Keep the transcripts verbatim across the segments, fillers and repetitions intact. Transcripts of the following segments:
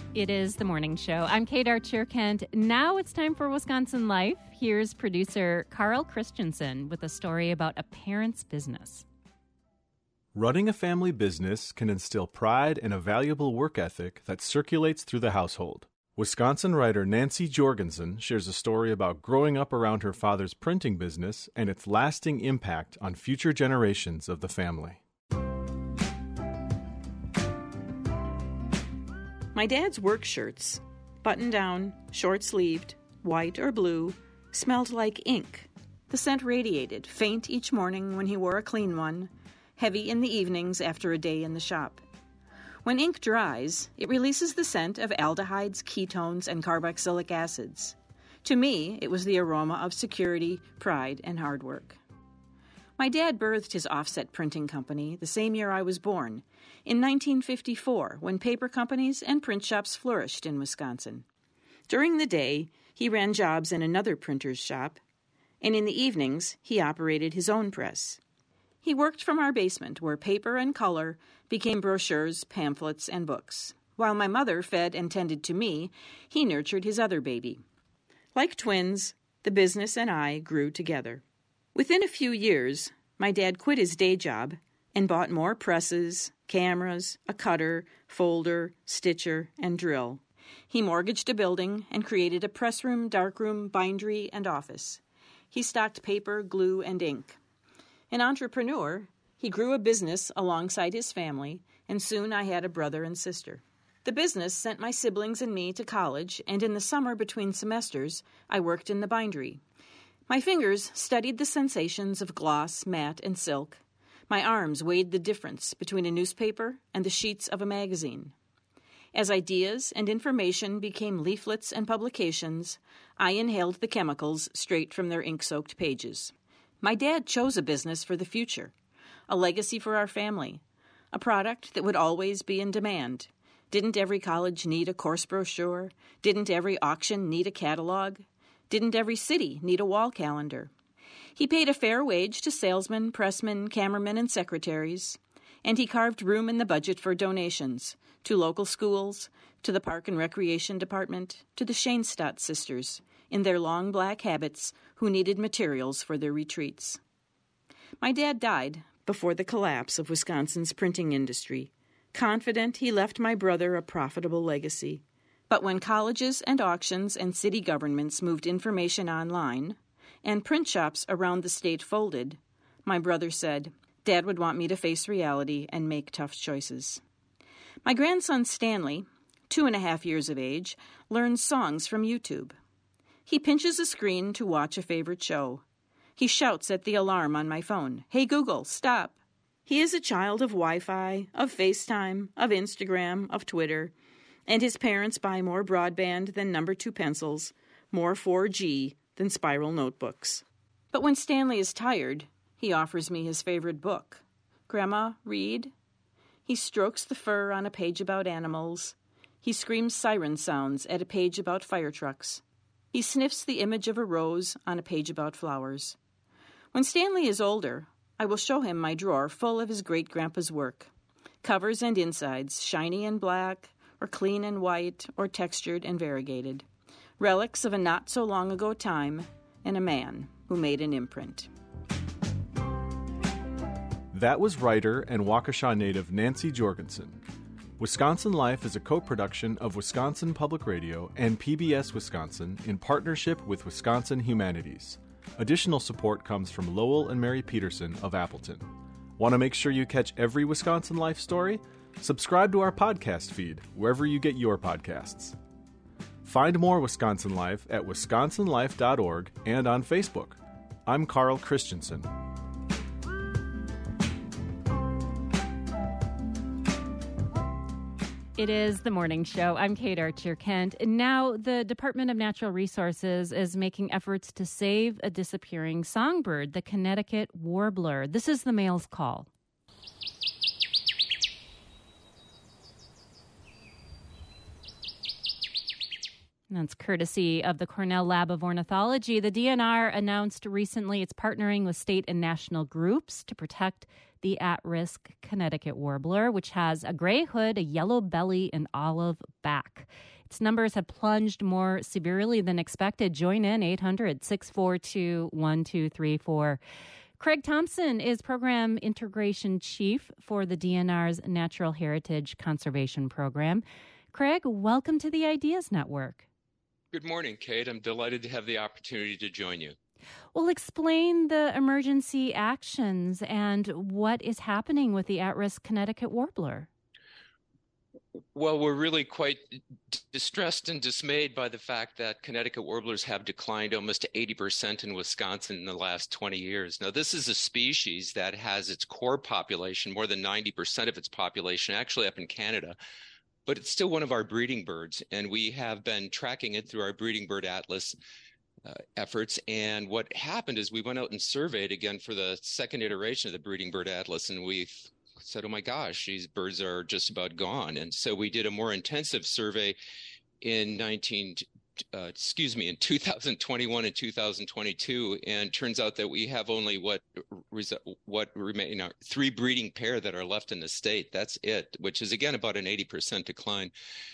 It is the morning show. I'm Kate Archer-Kent. Now it's time for Wisconsin Life. Here's producer Carl Christensen with a story about a parent's business. Running a family business can instill pride and a valuable work ethic that circulates through the household. Wisconsin writer Nancy Jorgensen shares a story about growing up around her father's printing business and its lasting impact on future generations of the family. My dad's work shirts, button-down, short-sleeved, white or blue, smelled like ink. The scent radiated, faint each morning when he wore a clean one, heavy in the evenings after a day in the shop. When ink dries, it releases the scent of aldehydes, ketones, and carboxylic acids. To me, it was the aroma of security, pride, and hard work. My dad birthed his offset printing company the same year I was born, in nineteen fifty-four, when paper companies and print shops flourished in Wisconsin. During the day, he ran jobs in another printer's shop, and in the evenings, he operated his own press. He worked from our basement, where paper and color became brochures, pamphlets, and books. While my mother fed and tended to me, he nurtured his other baby. Like twins, the business and I grew together. Within a few years, my dad quit his day job and bought more presses, cameras, a cutter, folder, stitcher, and drill. He mortgaged a building and created a pressroom, darkroom, bindery, and office. He stocked paper, glue, and ink. An entrepreneur, he grew a business alongside his family, and soon I had a brother and sister. The business sent my siblings and me to college, and in the summer between semesters, I worked in the bindery. My fingers studied the sensations of gloss, matte, and silk. My arms weighed the difference between a newspaper and the sheets of a magazine. As ideas and information became leaflets and publications, I inhaled the chemicals straight from their ink-soaked pages. My dad chose a business for the future, a legacy for our family, a product that would always be in demand. Didn't every college need a course brochure? Didn't every auction need a catalog? Didn't every city need a wall calendar? He paid a fair wage to salesmen, pressmen, cameramen, and secretaries, and he carved room in the budget for donations to local schools, to the Park and Recreation Department, to the Schoenstatt sisters, in their long black habits, who needed materials for their retreats. My dad died before the collapse of Wisconsin's printing industry, confident he left my brother a profitable legacy. But when colleges and auctions and city governments moved information online, and print shops around the state folded, my brother said, Dad would want me to face reality and make tough choices. My grandson Stanley, two and a half years of age, learns songs from YouTube. He pinches a screen to watch a favorite show. He shouts at the alarm on my phone, Hey Google, stop. He is a child of Wi-Fi, of FaceTime, of Instagram, of Twitter, and his parents buy more broadband than number two pencils, more four G than spiral notebooks. But when Stanley is tired, he offers me his favorite book. Grandma, read? He strokes the fur on a page about animals. He screams siren sounds at a page about fire trucks. He sniffs the image of a rose on a page about flowers. When Stanley is older, I will show him my drawer full of his great-grandpa's work. Covers and insides, shiny and black, or clean and white, or textured and variegated. Relics of a not-so-long-ago time and a man who made an imprint. That was writer and Waukesha native Nancy Jorgensen. Wisconsin Life is a co-production of Wisconsin Public Radio and P B S Wisconsin in partnership with Wisconsin Humanities. Additional support comes from Lowell and Mary Peterson of Appleton. Want to make sure you catch every Wisconsin Life story? Subscribe to our podcast feed wherever you get your podcasts. Find more Wisconsin Life at wisconsin life dot org and on Facebook. I'm Carl Christensen. It is the morning show. I'm Kate Archer-Kent. And now the Department of Natural Resources is making efforts to save a disappearing songbird, the Connecticut warbler. This is the male's call. That's courtesy of the Cornell Lab of Ornithology. The D N R announced recently it's partnering with state and national groups to protect the at-risk Connecticut warbler, which has a gray hood, a yellow belly, and olive back. Its numbers have plunged more severely than expected. Join in eight hundred, six four two, one two three four. Craig Thompson is Program Integration Chief for the D N R's Natural Heritage Conservation Program. Craig, welcome to the Ideas Network. Good morning, Kate. I'm delighted to have the opportunity to join you. Well, explain the emergency actions and what is happening with the at-risk Connecticut warbler. Well, we're really quite distressed and dismayed by the fact that Connecticut warblers have declined almost eighty percent in Wisconsin in the last twenty years. Now, this is a species that has its core population, more than ninety percent of its population, actually up in Canada. But it's still one of our breeding birds, and we have been tracking it through our breeding bird atlas uh, efforts. And what happened is we went out and surveyed again for the second iteration of the breeding bird atlas, and we said, oh my gosh, these birds are just about gone. And so we did a more intensive survey in nineteen, uh, excuse me, in two thousand twenty-one and two thousand twenty-two, and turns out that we have only what what remain are three breeding pair that are left in the state. That's it, which is again about an eighty percent decline.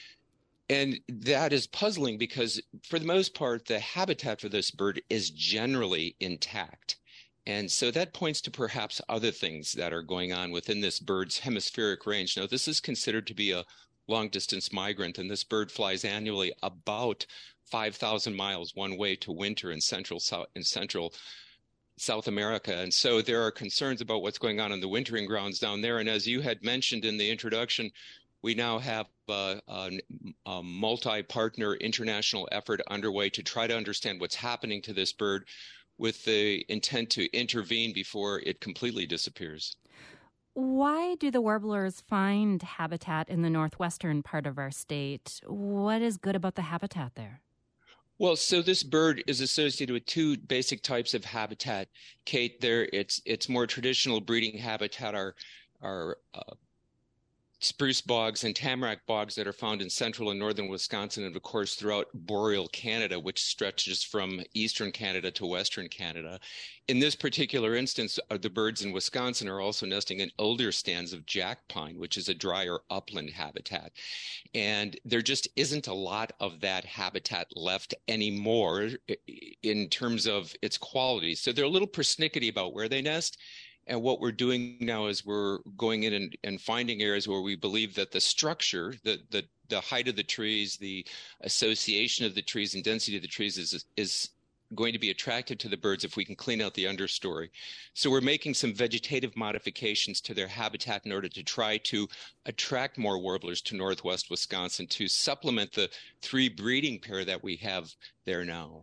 And that is puzzling because for the most part, the habitat for this bird is generally intact. And so that points to perhaps other things that are going on within this bird's hemispheric range. Now, this is considered to be a long-distance migrant, and this bird flies annually about five thousand miles one way to winter in central South, in central South America. And so there are concerns about what's going on in the wintering grounds down there. And as you had mentioned in the introduction, we now have a, a, a multi-partner international effort underway to try to understand what's happening to this bird with the intent to intervene before it completely disappears. Why do the warblers find habitat in the northwestern part of our state? What is good about the habitat there? Well, so this bird is associated with two basic types of habitat, Kate. There, it's it's more traditional breeding habitat are are uh, spruce bogs and tamarack bogs that are found in central and northern Wisconsin, and of course throughout boreal Canada, which stretches from eastern Canada to western Canada. In this particular instance, uh, the birds in Wisconsin are also nesting in older stands of jack pine, which is a drier upland habitat. And there just isn't a lot of that habitat left anymore in terms of its quality. So they're a little persnickety about where they nest. And what we're doing now is we're going in and, and finding areas where we believe that the structure, the, the the height of the trees, the association of the trees and density of the trees is is going to be attractive to the birds if we can clean out the understory. So we're making some vegetative modifications to their habitat in order to try to attract more warblers to northwest Wisconsin to supplement the three breeding pair that we have there now.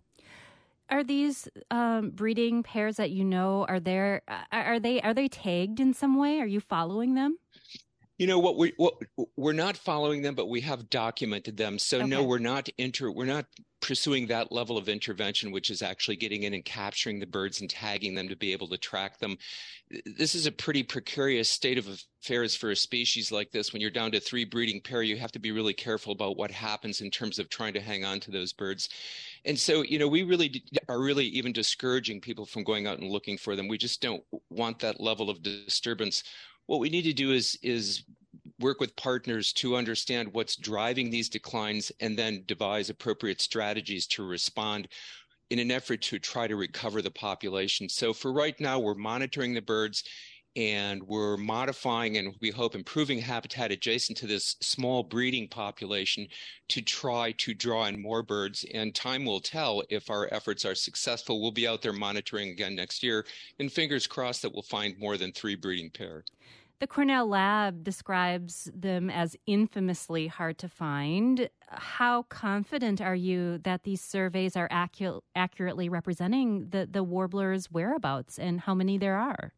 Are these um, breeding pairs that you know, are there, are they are they tagged in some way? Are you following them? You know what we what we're not following them, but we have documented them. So okay. no, we're not inter we're not pursuing that level of intervention, which is actually getting in and capturing the birds and tagging them to be able to track them. This is a pretty precarious state of affairs for a species like this. When you're down to three breeding pair, you have to be really careful about what happens in terms of trying to hang on to those birds. And so, you know, we really are really even discouraging people from going out and looking for them. We just don't want that level of disturbance. What we need to do is is work with partners to understand what's driving these declines and then devise appropriate strategies to respond in an effort to try to recover the population. So for right now, we're monitoring the birds and we're modifying and we hope improving habitat adjacent to this small breeding population to try to draw in more birds. And time will tell if our efforts are successful. We'll be out there monitoring again next year, and fingers crossed that we'll find more than three breeding pair. The Cornell Lab describes them as infamously hard to find. How confident are you that these surveys are accu- accurately representing the, the warbler's whereabouts and how many there are?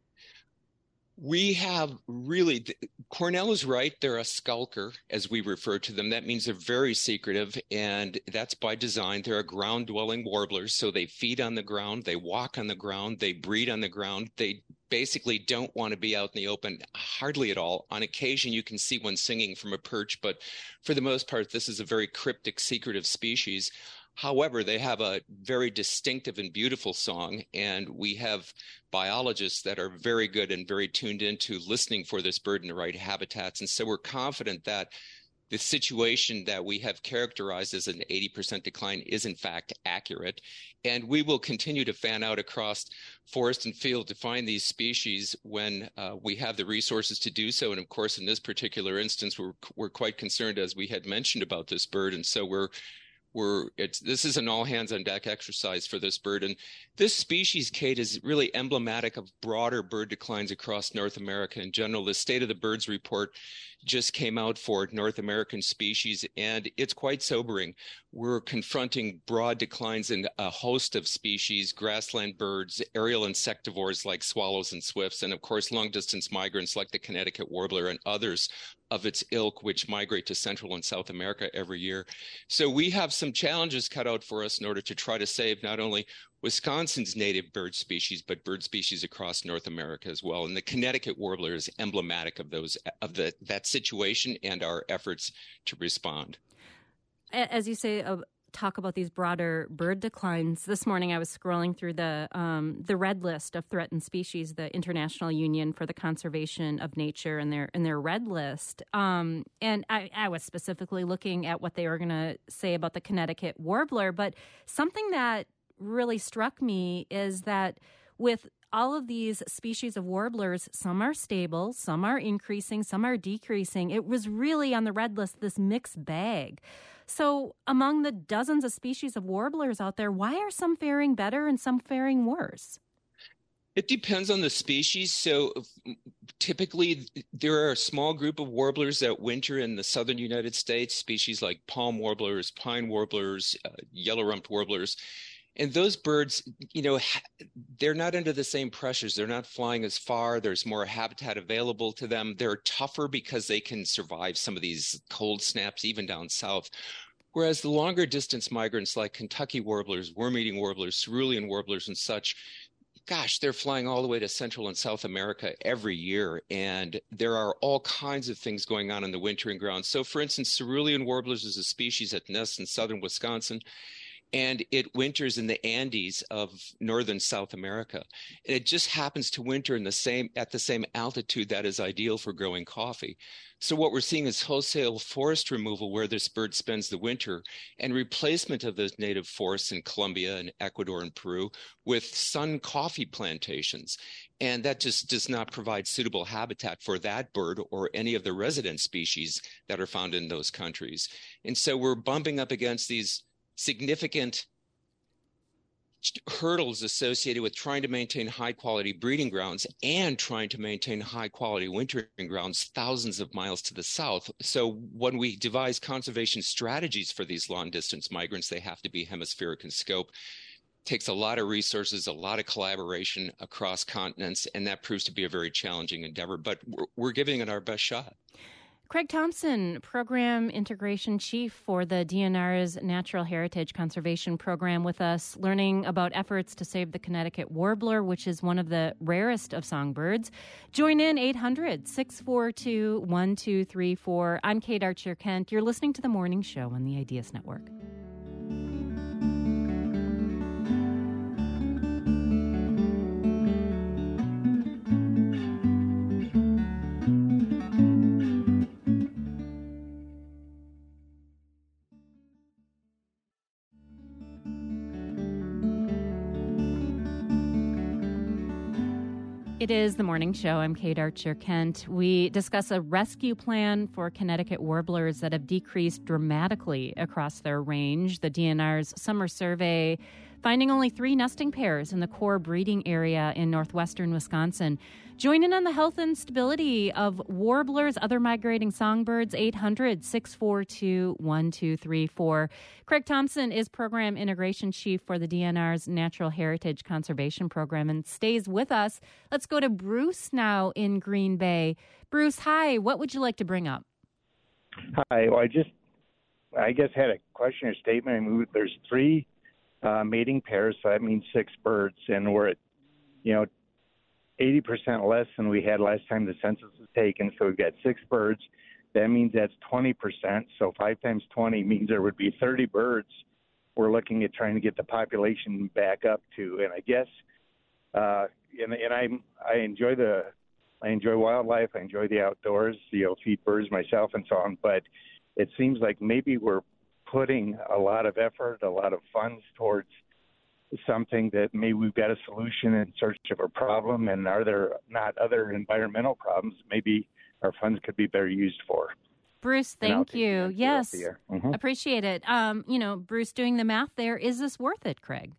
We have really, Cornell is right. They're a skulker, as we refer to them. That means they're very secretive, and that's by design. They're a ground-dwelling warblers, so they feed on the ground, they walk on the ground, they breed on the ground. They basically don't want to be out in the open hardly at all. On occasion, you can see one singing from a perch, but for the most part, this is a very cryptic, secretive species. However, they have a very distinctive and beautiful song, and we have biologists that are very good and very tuned into listening for this bird in the right habitats. And so we're confident that the situation that we have characterized as an eighty percent decline is in fact accurate. And we will continue to fan out across forest and field to find these species when uh, we have the resources to do so. And of course, in this particular instance, we're, we're quite concerned, as we had mentioned, about this bird. And so we're We're, it's, this is an all-hands-on-deck exercise for this bird. And this species, Kate, is really emblematic of broader bird declines across North America in general. The State of the Birds report just came out for North American species, and it's quite sobering. We're confronting broad declines in a host of species, grassland birds, aerial insectivores like swallows and swifts, and of course, long-distance migrants like the Connecticut warbler and others of its ilk, which migrate to Central and South America every year. So we have some challenges cut out for us in order to try to save not only Wisconsin's native bird species, but bird species across North America as well. And the Connecticut warbler is emblematic of those of the that situation and our efforts to respond. As you say, uh, talk about these broader bird declines. This morning I was scrolling through the um, the red list of threatened species, the International Union for the Conservation of Nature, and their and their red list. Um, and I, I was specifically looking at what they were going to say about the Connecticut warbler. But something that really struck me is that with all of these species of warblers, some are stable, some are increasing, some are decreasing. It was really on the red list, this mixed bag. So among the dozens of species of warblers out there, why are some faring better and some faring worse? It depends on the species. So typically there are a small group of warblers that winter in the southern United States, species like palm warblers, pine warblers, uh, yellow-rumped warblers. And those birds, you know, they're not under the same pressures. They're not flying as far. There's more habitat available to them. They're tougher because they can survive some of these cold snaps, even down south. Whereas the longer distance migrants like Kentucky warblers, worm-eating warblers, cerulean warblers and such, gosh, they're flying all the way to Central and South America every year. And there are all kinds of things going on in the wintering grounds. So for instance, cerulean warblers is a species that nests in southern Wisconsin, and it winters in the Andes of northern South America. And it just happens to winter in the same at the same altitude that is ideal for growing coffee. So what we're seeing is wholesale forest removal where this bird spends the winter, and replacement of those native forests in Colombia and Ecuador and Peru with sun coffee plantations. And that just does not provide suitable habitat for that bird or any of the resident species that are found in those countries. And so we're bumping up against these significant hurdles associated with trying to maintain high quality breeding grounds and trying to maintain high quality wintering grounds thousands of miles to the south. So when we devise conservation strategies for these long distance migrants, they have to be hemispheric in scope. It takes a lot of resources, a lot of collaboration across continents, and that proves to be a very challenging endeavor, but we're, we're giving it our best shot. Craig Thompson, Program Integration Chief for the D N R's Natural Heritage Conservation Program, with us, learning about efforts to save the Connecticut warbler, which is one of the rarest of songbirds. Join in eight hundred, six four two, one two three four. I'm Kate Archer-Kent. You're listening to The Morning Show on the Ideas Network. It is The Morning Show. I'm Kate Archer-Kent. We discuss a rescue plan for Connecticut warblers that have decreased dramatically across their range. The D N R's summer survey finding only three nesting pairs in the core breeding area in northwestern Wisconsin. Join in on the health and stability of warblers, other migrating songbirds, eight hundred, six four two, one two three four. Craig Thompson is Program Integration Chief for the D N R's Natural Heritage Conservation Program and stays with us. Let's go to Bruce now in Green Bay. Bruce, hi. What would you like to bring up? Hi. Well, I just, I guess, had a question or statement. I mean, there's three uh, mating pairs, so that means six birds, and we're at, you know, eighty percent less than we had last time the census was taken. So we've got six birds. That means that's twenty percent. So five times twenty means there would be thirty birds we're looking at trying to get the population back up to. And I guess, uh, and, and I I enjoy the I enjoy wildlife. I enjoy the outdoors. You know, feed birds myself and so on. But it seems like maybe we're putting a lot of effort, a lot of funds towards something that maybe we've got a solution in search of a problem, and are there not other environmental problems maybe our funds could be better used for? Bruce, thank you. Yes, mm-hmm. Appreciate it. Um, you know, Bruce, doing the math there, is this worth it, Craig?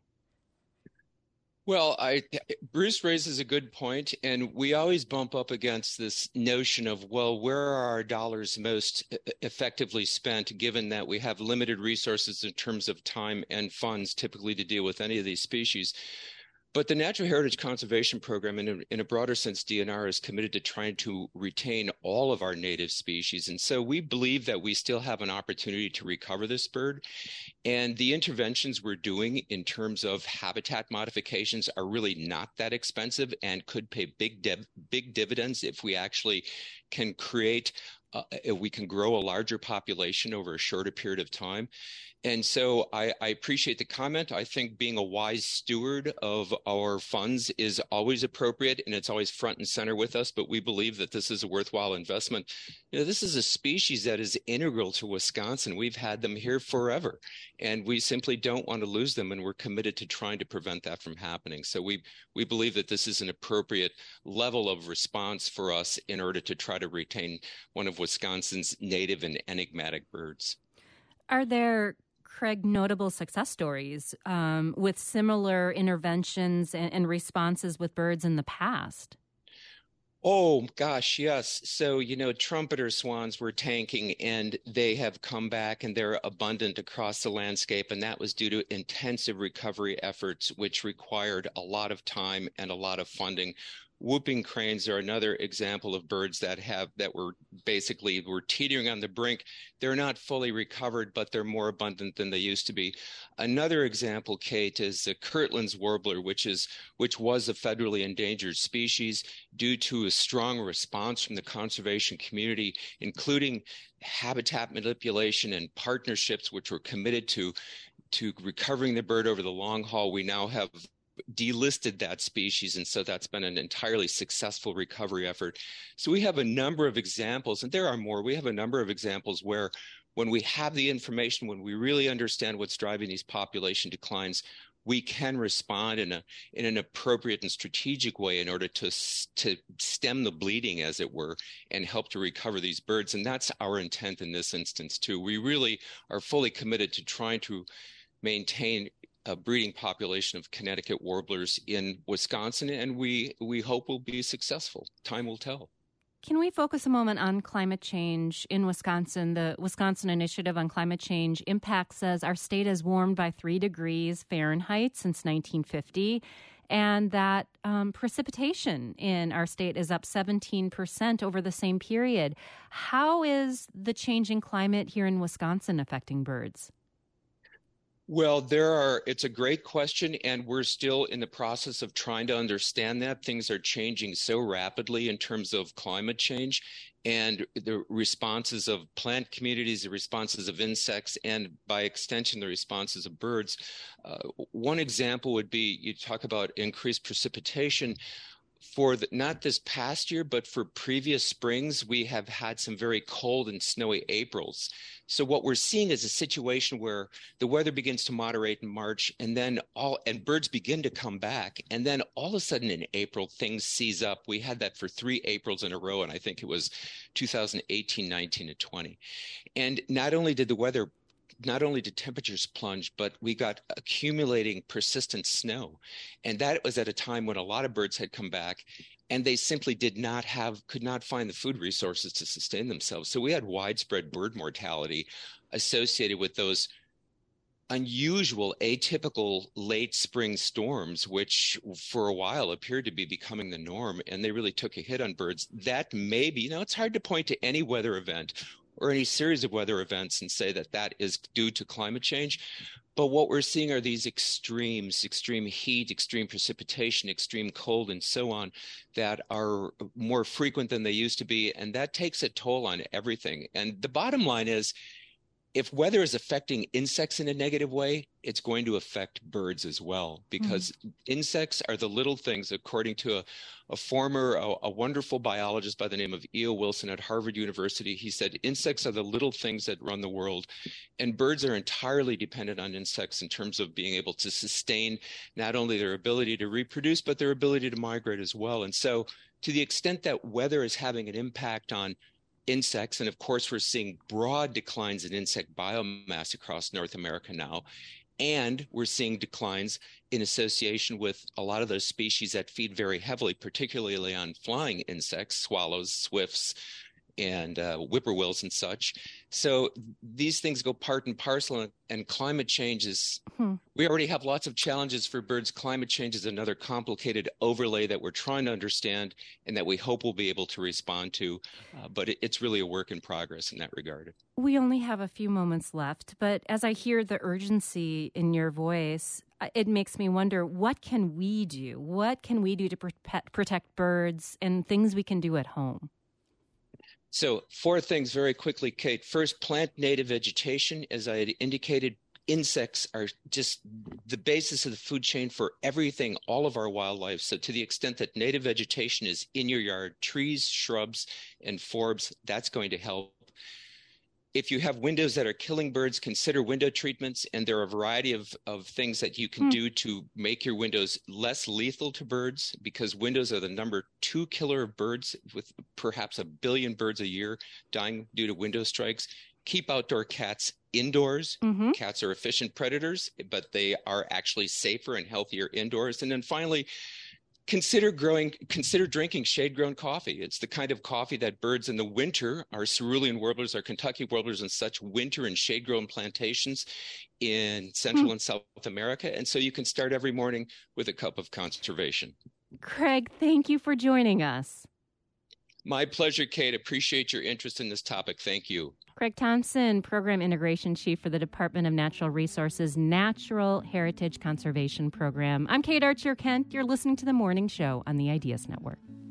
Well, I, Bruce raises a good point, and we always bump up against this notion of, well, where are our dollars most effectively spent, given that we have limited resources in terms of time and funds typically to deal with any of these species. But the Natural Heritage Conservation Program, in a, in a broader sense, D N R is committed to trying to retain all of our native species. And so we believe that we still have an opportunity to recover this bird. And the interventions we're doing in terms of habitat modifications are really not that expensive and could pay big, div- big dividends if we actually can create, uh, if we can grow a larger population over a shorter period of time. And so I, I appreciate the comment. I think being a wise steward of our funds is always appropriate, and it's always front and center with us, but we believe that this is a worthwhile investment. You know, this is a species that is integral to Wisconsin. We've had them here forever, and we simply don't want to lose them, and we're committed to trying to prevent that from happening. So we, we believe that this is an appropriate level of response for us in order to try to retain one of Wisconsin's native and enigmatic birds. Are there, Craig, notable success stories um, with similar interventions and, and responses with birds in the past? Oh, gosh, yes. So, you know, trumpeter swans were tanking, and they have come back, and they're abundant across the landscape. And that was due to intensive recovery efforts, which required a lot of time and a lot of funding. Whooping cranes are another example of birds that have that were basically were teetering on the brink. They're not fully recovered, but they're more abundant than they used to be. Another example, Kate, is the Kirtland's warbler, which is which was a federally endangered species due to a strong response from the conservation community, including habitat manipulation and partnerships which were committed to to recovering the bird over the long haul. We now have delisted that species, and so that's been an entirely successful recovery effort. So we have a number of examples, and there are more. We have a number of examples where when we have the information, when we really understand what's driving these population declines, we can respond in a in an appropriate and strategic way in order to to stem the bleeding, as it were, and help to recover these birds. And that's our intent in this instance too. We really are fully committed to trying to maintain a breeding population of Connecticut warblers in Wisconsin, and we we hope will be successful. Time will tell. Can we focus a moment on climate change in Wisconsin? The Wisconsin Initiative on Climate Change Impact says our state has warmed by three degrees Fahrenheit since nineteen fifty, and that um, precipitation in our state is up seventeen percent over the same period. How is the changing climate here in Wisconsin affecting birds? Well, there are, it's a great question, and we're still in the process of trying to understand that. Things are changing so rapidly in terms of climate change, and the responses of plant communities, the responses of insects, and by extension, the responses of birds. Uh, one example would be, you talk about increased precipitation. For the, not this past year, but for previous springs, we have had some very cold and snowy Aprils. So what we're seeing is a situation where the weather begins to moderate in March, and then all and birds begin to come back, and then all of a sudden in April things seize up. We had that for three Aprils in a row, and I think it was two thousand eighteen, nineteen, and twenty. And not only did the weather Not only did temperatures plunge, but we got accumulating persistent snow. And that was at a time when a lot of birds had come back, and they simply did not have, could not find the food resources to sustain themselves. So we had widespread bird mortality associated with those unusual, atypical late spring storms, which for a while appeared to be becoming the norm, and they really took a hit on birds. That may be, you know, it's hard to point to any weather event or any series of weather events and say that that is due to climate change. But what we're seeing are these extremes, extreme heat, extreme precipitation, extreme cold, and so on, that are more frequent than they used to be. And that takes a toll on everything. And the bottom line is, if weather is affecting insects in a negative way, it's going to affect birds as well, because mm. insects are the little things, according to a, a former, a, a wonderful biologist by the name of E O Wilson at Harvard University. He said, insects are the little things that run the world, and birds are entirely dependent on insects in terms of being able to sustain not only their ability to reproduce, but their ability to migrate as well. And so to the extent that weather is having an impact on insects, and of course we're seeing broad declines in insect biomass across North America now, and we're seeing declines in association with a lot of those species that feed very heavily, particularly on flying insects, swallows, swifts, and uh, whippoorwills and such. So these things go part and parcel, and, and climate change is, hmm. we already have lots of challenges for birds. Climate change is another complicated overlay that we're trying to understand and that we hope we'll be able to respond to. Uh, but it, it's really a work in progress in that regard. We only have a few moments left, but as I hear the urgency in your voice, it makes me wonder, what can we do? What can we do to protect birds, and things we can do at home? So four things very quickly, Kate. First, plant native vegetation. As I had indicated, insects are just the basis of the food chain for everything, all of our wildlife. So to the extent that native vegetation is in your yard, trees, shrubs, and forbs, that's going to help. If you have windows that are killing birds, consider window treatments. And there are a variety of, of things that you can mm. do to make your windows less lethal to birds, because windows are the number two killer of birds, with perhaps a billion birds a year dying due to window strikes. Keep outdoor cats indoors. Mm-hmm. Cats are efficient predators, but they are actually safer and healthier indoors. And then finally, Consider growing, consider drinking shade-grown coffee. It's the kind of coffee that birds in the winter, our cerulean warblers, our Kentucky warblers, and such, winter in shade-grown plantations in Central mm. and South America. And so you can start every morning with a cup of conservation. Craig, thank you for joining us. My pleasure, Kate. Appreciate your interest in this topic. Thank you. Craig Thompson, Program Integration Chief for the Department of Natural Resources Natural Heritage Conservation Program. I'm Kate Archer Kent. You're listening to The Morning Show on the Ideas Network.